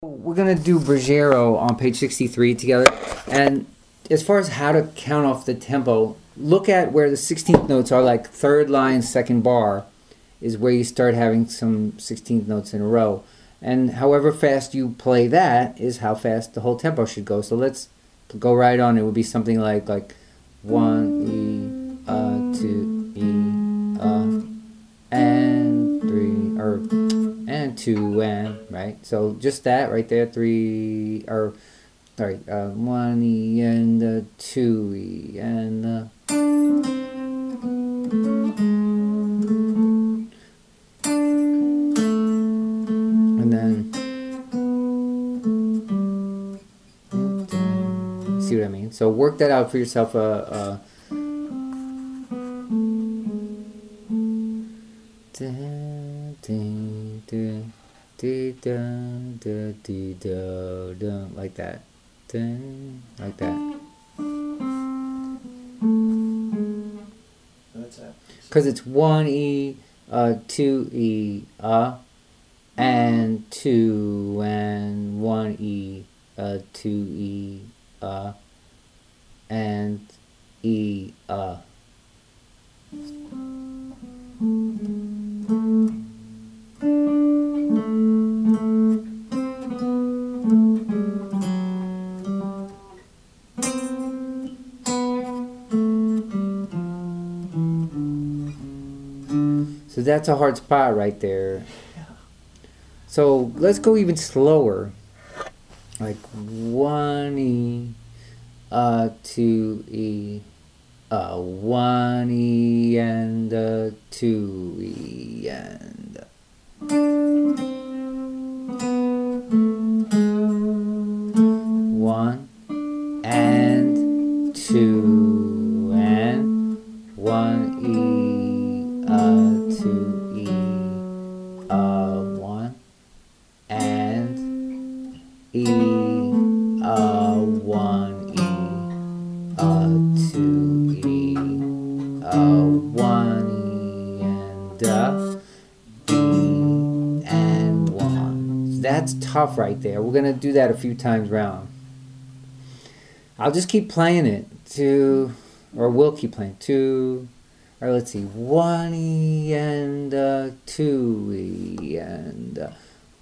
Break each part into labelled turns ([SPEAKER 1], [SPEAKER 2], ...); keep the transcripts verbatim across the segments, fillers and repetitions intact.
[SPEAKER 1] We're going to do Brugero on page sixty-three together. And as far as how to count off the tempo, look at where the sixteenth notes are, like third line, second bar, is where you start having some sixteenth notes in a row. And however fast you play that is how fast the whole tempo should go. So let's go right on. It would be something like like one, E, uh, two, E, uh, and three, or and two, and, right? So just that right there, three, or, sorry, uh, one E and uh, two E and, uh, and then, see what I mean? So work that out for yourself, uh, uh, like that, like that. Because it's one E, uh, two E, uh, and two, and one E, uh, two E, uh, and E, uh. So that's a hard spot right there. So let's go even slower. Like one E, uh, two E, uh, one E and uh, two E and uh, one and two and one E, uh, two E, uh, one and E, uh, one E, uh, two E, uh, one E and uh, E and one. So that's tough right there. We're gonna do that a few times round. I'll just keep playing it to, or we'll keep playing two. Or let's see, one E and uh, two E and. Uh,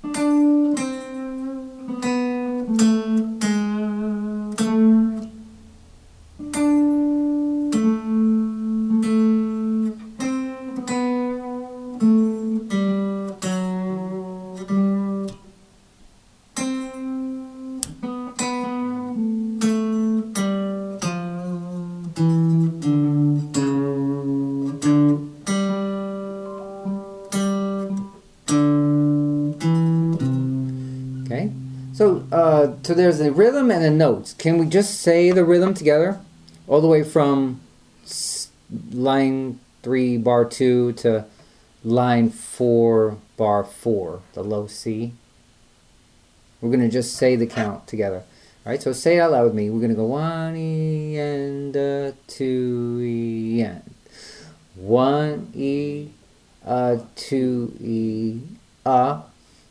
[SPEAKER 1] So, uh, so there's the rhythm and the notes. Can we just say the rhythm together? All the way from line three, bar two to line four, bar four, the low C. We're going to just say the count together. All right, so say it out loud with me. We're going to go one E and uh, two E and one E, uh, two E, uh,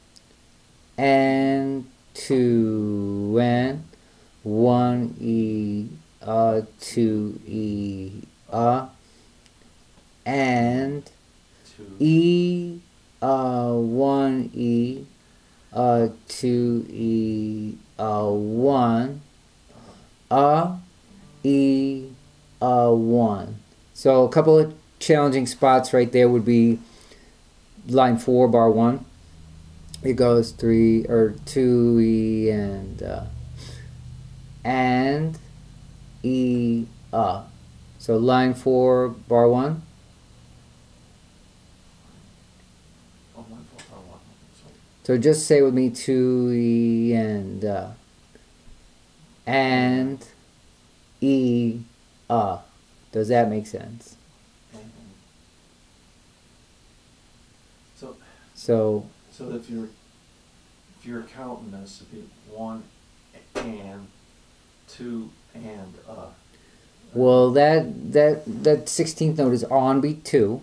[SPEAKER 1] and two and one E, uh, two E, uh, and two. E, uh, one E, uh, two E, uh, one, uh, E, uh, one. So a couple of challenging spots right there would be line four, bar one. It goes three or two E and uh, and E, uh. So line four, bar one. Oh, line four, bar one. So just say with me two E and uh, and E, uh. Does that make sense?
[SPEAKER 2] So.
[SPEAKER 1] So.
[SPEAKER 2] So if you're if you're counting this, it'd be one and two and uh.
[SPEAKER 1] Well, that that that sixteenth note is on beat two.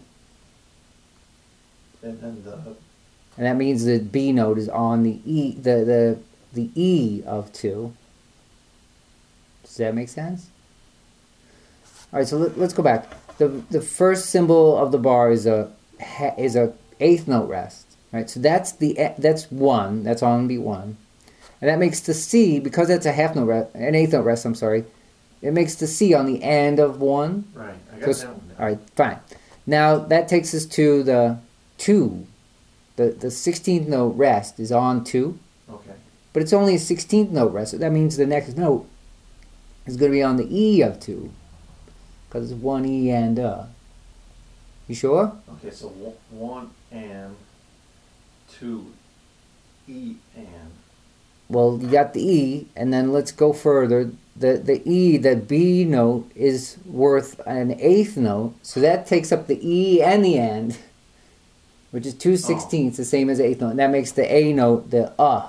[SPEAKER 2] And then the
[SPEAKER 1] and that means the B note is on the E, the the the E of two. Does that make sense? All right, so let, let's go back. The the first symbol of the bar is a is a eighth note rest, right? So that's the that's one. That's on beat one, and that makes the C, because that's a half note rest, an eighth note rest. I'm sorry, it makes the C on the end of one.
[SPEAKER 2] Right, I got
[SPEAKER 1] So,
[SPEAKER 2] that one.
[SPEAKER 1] all right, fine. Now that takes us to the two. The the sixteenth note rest is on two,
[SPEAKER 2] Okay.
[SPEAKER 1] but it's only a sixteenth note rest. So that means the next note is going to be on the E of two, because it's one E and uh. You sure?
[SPEAKER 2] Okay, so one, one and, two, E and.
[SPEAKER 1] Well, you got the E, and then let's go further. The the E, the B note, is worth an eighth note, so that takes up the E and the and, which is two sixteenths, the same as the eighth note. And that makes the A note the uh.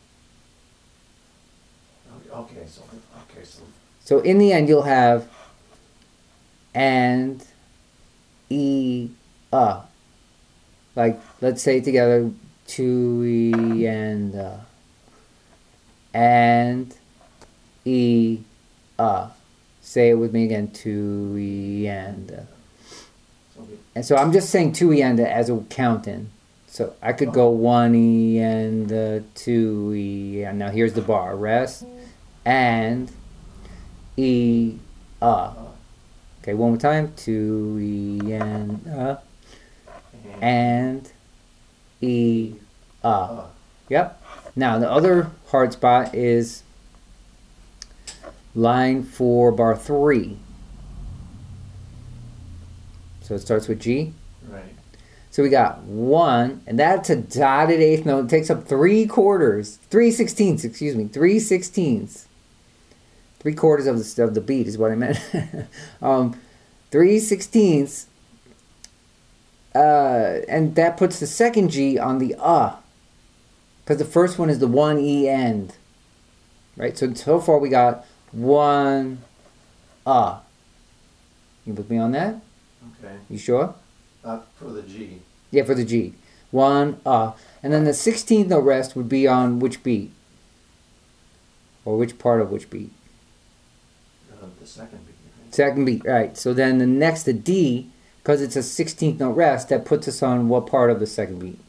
[SPEAKER 2] Okay, so okay, so
[SPEAKER 1] So in the end, you'll have and E uh. Like, let's say together, two E and uh. And E uh. Say it with me again, two E and uh.
[SPEAKER 2] so we,
[SPEAKER 1] And so I'm just saying two E and uh as a count in. So I could go one E and uh, two E, and now here's the bar. Rest and E uh.
[SPEAKER 2] uh,
[SPEAKER 1] Okay, one more time. Two E and uh.
[SPEAKER 2] and,
[SPEAKER 1] And E uh.
[SPEAKER 2] uh,
[SPEAKER 1] Yep. Now the other hard spot is line four, bar three. So it starts with G.
[SPEAKER 2] right.
[SPEAKER 1] So we got one, and that's a dotted eighth note. It takes up three quarters, three sixteenths, excuse me, three sixteenths. Three quarters of the, of the beat is what I meant. um, three sixteenths, uh, and that puts the second G on the uh, because the first one is the one E end. Right, so so far we got one uh. You with me on that?
[SPEAKER 2] Okay.
[SPEAKER 1] You sure?
[SPEAKER 2] Uh, for the G.
[SPEAKER 1] Yeah, for the G. One, uh. And then the sixteenth note rest would be on which beat? Or which part of which beat?
[SPEAKER 2] Uh, the second beat. Right?
[SPEAKER 1] Second beat, right. So then the next, the D, because it's a sixteenth note rest, that puts us on what part of the second beat?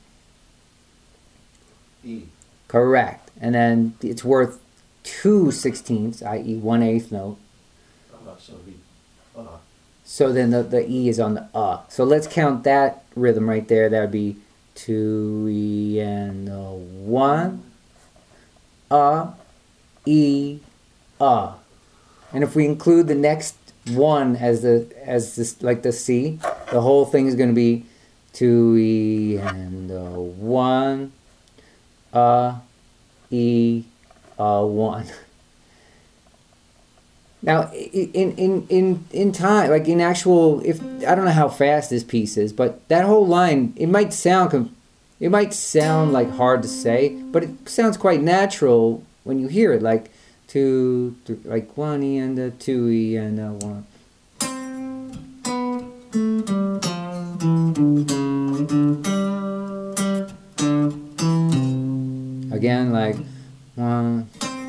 [SPEAKER 2] E.
[SPEAKER 1] Correct. And then it's worth two sixteenths, that is one eighth note.
[SPEAKER 2] Uh, so we. Uh,
[SPEAKER 1] So then the, the E is on the uh. So let's count that rhythm right there. That would be two E and uh, one. Uh, E, uh. And if we include the next one as the as this like the C, the whole thing is going to be two E and uh, one. Uh, E, uh, one. Now, in, in, in, in time, like in actual, if I don't know how fast this piece is, but that whole line, it might sound, it might sound like hard to say, but it sounds quite natural when you hear it, like two, three, like one E and a two E and a one. Again, like one.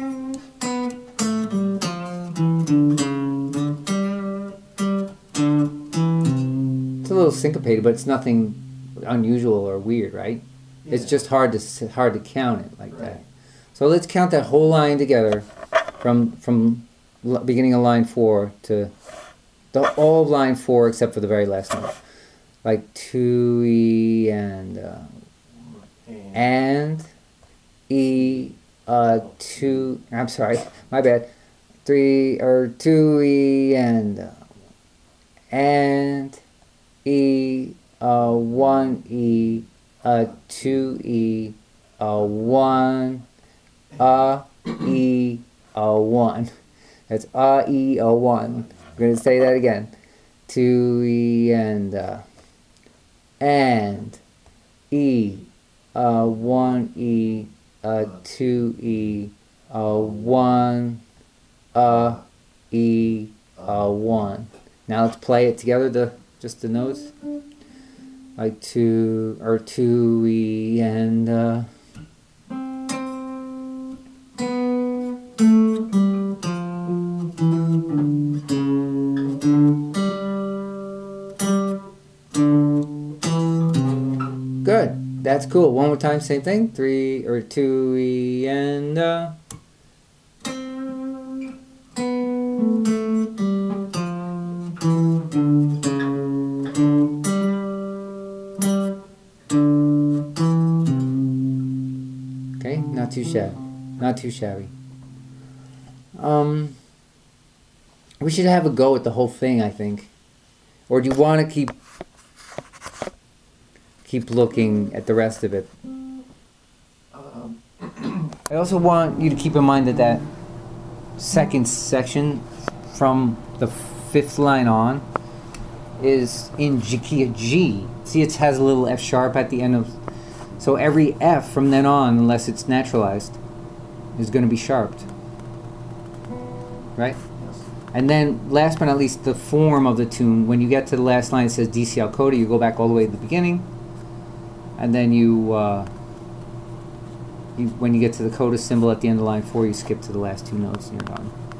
[SPEAKER 1] It's a little syncopated, but it's nothing unusual or weird, right?
[SPEAKER 2] yeah.
[SPEAKER 1] It's just hard to s- hard to count it like
[SPEAKER 2] Right.
[SPEAKER 1] that. So let's count that whole line together, from from l- beginning of line four to the all of line four except for the very last note, like two E and uh,
[SPEAKER 2] and,
[SPEAKER 1] and E uh two. I'm sorry, my bad. Three or two E and uh, and E uh one E uh two E uh one uh E uh one. That's uh E uh one. We're gonna say that again. Two E and uh and E uh one E uh two E uh one uh E uh one. Now let's play it together, the just the notes. Like two or two E and uh That's cool. One more time, same thing. Three or two E and uh. Okay, not too shabby. Not too shabby. Um, we should have a go at the whole thing, I think. Or do you want to keep keep looking at the rest of it?
[SPEAKER 2] Um,
[SPEAKER 1] I also want you to keep in mind that that second section from the fifth line on is in G key of G. See, it has a little F sharp at the end of... So every F from then on, unless it's naturalized, is going to be sharped. Right?
[SPEAKER 2] yes.
[SPEAKER 1] And then, last but not least, the form of the tune. When you get to the last line, it says D C L coda. You go back all the way to the beginning, and then you, uh, you, when you get to the coda symbol at the end of line four, you skip to the last two notes, and you're done.